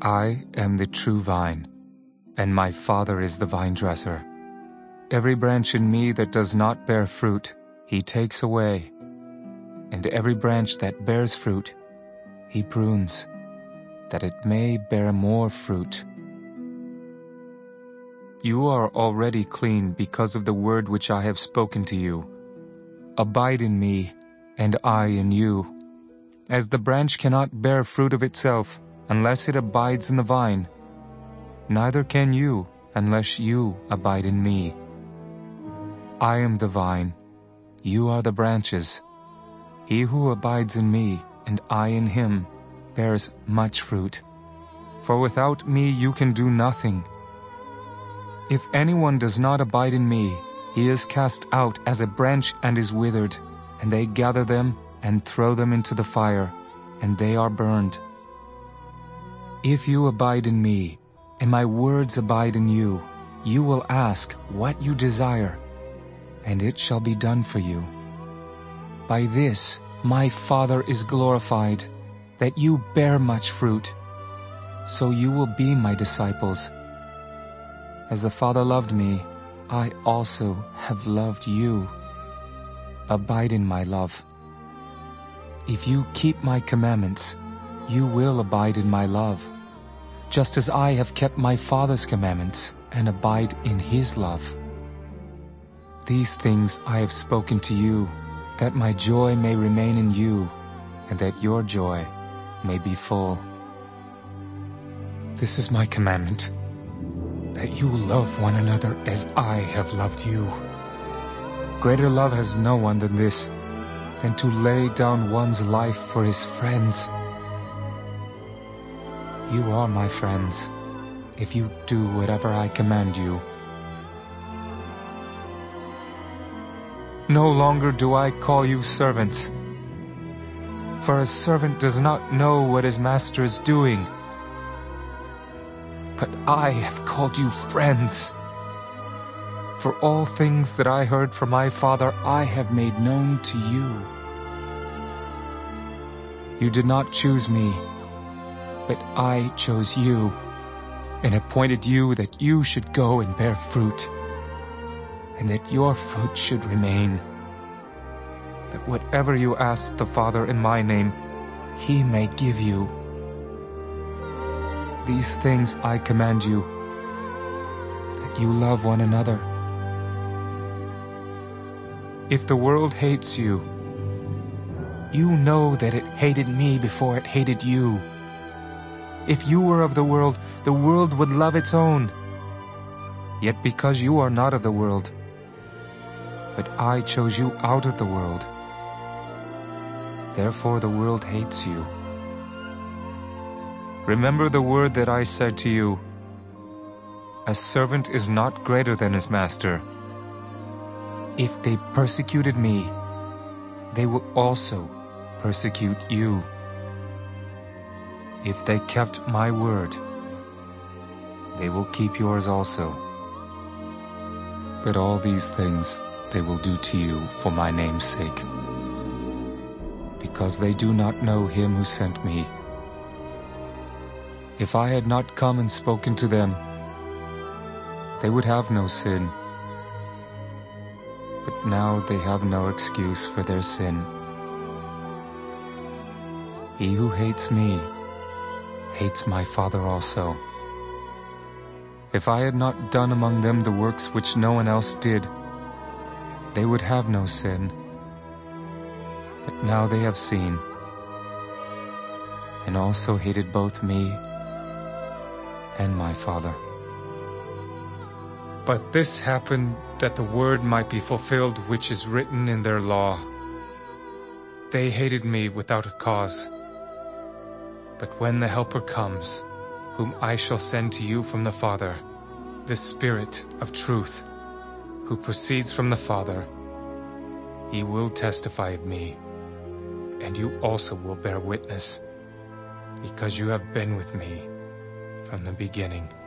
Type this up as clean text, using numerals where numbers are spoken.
I am the true vine, and my Father is the vine-dresser. Every branch in me that does not bear fruit, he takes away, and every branch that bears fruit, he prunes, that it may bear more fruit. You are already clean because of the word which I have spoken to you. Abide in me, and I in you. As the branch cannot bear fruit of itself unless it abides in the vine, neither can you unless you abide in me. I am the vine, you are the branches. He who abides in me, and I in him, bears much fruit. For without me you can do nothing. If anyone does not abide in me, he is cast out as a branch and is withered, and they gather them and throw them into the fire, and they are burned. If you abide in me, and my words abide in you, you will ask what you desire, and it shall be done for you. By this my Father is glorified, that you bear much fruit, so you will be my disciples. As the Father loved me, I also have loved you. Abide in my love. If you keep my commandments, you will abide in my love, just as I have kept my Father's commandments and abide in his love. These things I have spoken to you, that my joy may remain in you, and that your joy may be full. This is my commandment, that you love one another as I have loved you. Greater love has no one than this, than to lay down one's life for his friends. You are my friends, if you do whatever I command you. No longer do I call you servants, for a servant does not know what his master is doing. But I have called you friends. For all things that I heard from my Father I have made known to you. You did not choose me, but I chose you, and appointed you that you should go and bear fruit, and that your fruit should remain, that whatever you ask the Father in my name, he may give you. These things I command you, that you love one another. If the world hates you, you know that it hated me before it hated you. If you were of the world would love its own. Yet because you are not of the world, but I chose you out of the world, therefore the world hates you. Remember the word that I said to you, a servant is not greater than his master. If they persecuted me, they will also persecute you. If they kept my word, they will keep yours also. But all these things they will do to you for my name's sake, because they do not know him who sent me. If I had not come and spoken to them, they would have no sin. But now they have no excuse for their sin. He who hates me hates my Father also. If I had not done among them the works which no one else did, they would have no sin. But now they have seen, and also hated both me and my Father. But this happened that the word might be fulfilled which is written in their law. They hated me without a cause. But when the Helper comes, whom I shall send to you from the Father, the Spirit of truth, who proceeds from the Father, he will testify of me, and you also will bear witness, because you have been with me from the beginning.